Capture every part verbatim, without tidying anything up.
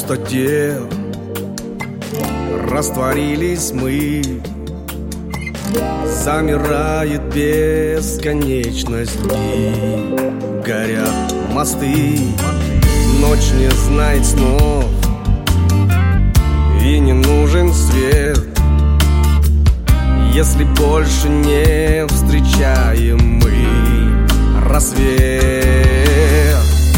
пустоте растворились мы. Замирает бесконечность дней, горят мосты, ночь не знает снов, и не нужен свет, если больше не встречаем мы рассвет.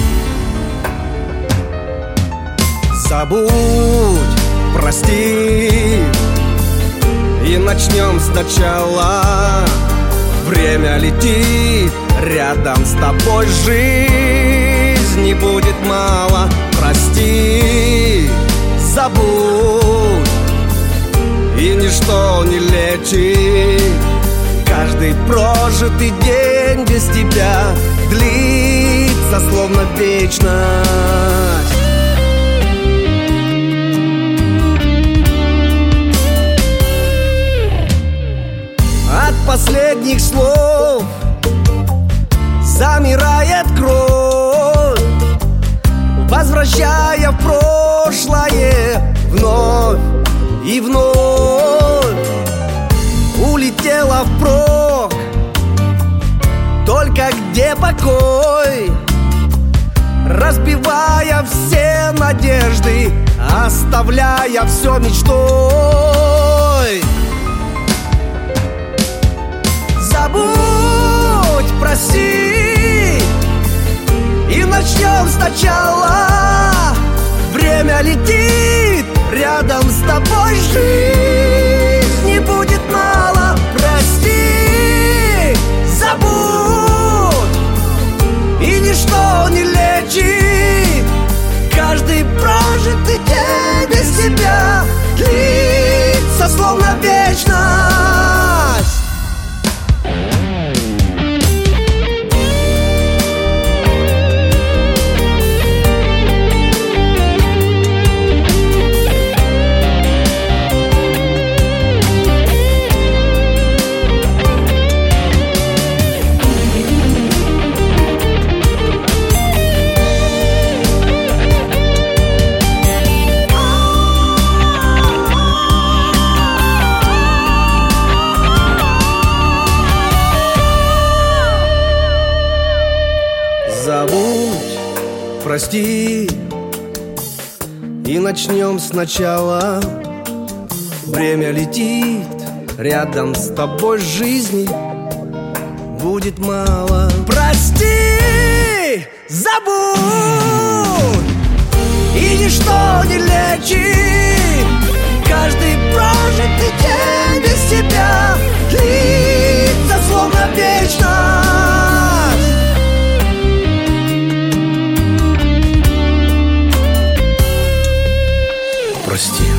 Забудь, прости, и начнем сначала. Время летит, рядом с тобой жизни будет мало. Прости, забудь, и ничто не лечит. Каждый прожитый день без тебя длится словно вечность. От последних слов замирает кровь, возвращая в прошлое вновь и вновь. Улетела впрок, только где покой, разбивая все надежды, оставляя все мечтой. Забудь, прости, и начнем сначала. Время летит, рядом с тобой жизни будет мало. Прости, забудь, и ничто не лечит. Каждый прожитый день без тебя длится словно вечность. Забудь, прости, и начнем сначала. Время летит, рядом с тобой жизни будет мало. Прости, забудь, и ничто не лечит. Каждый прожитый день без тебя длится словно вечность. Прости.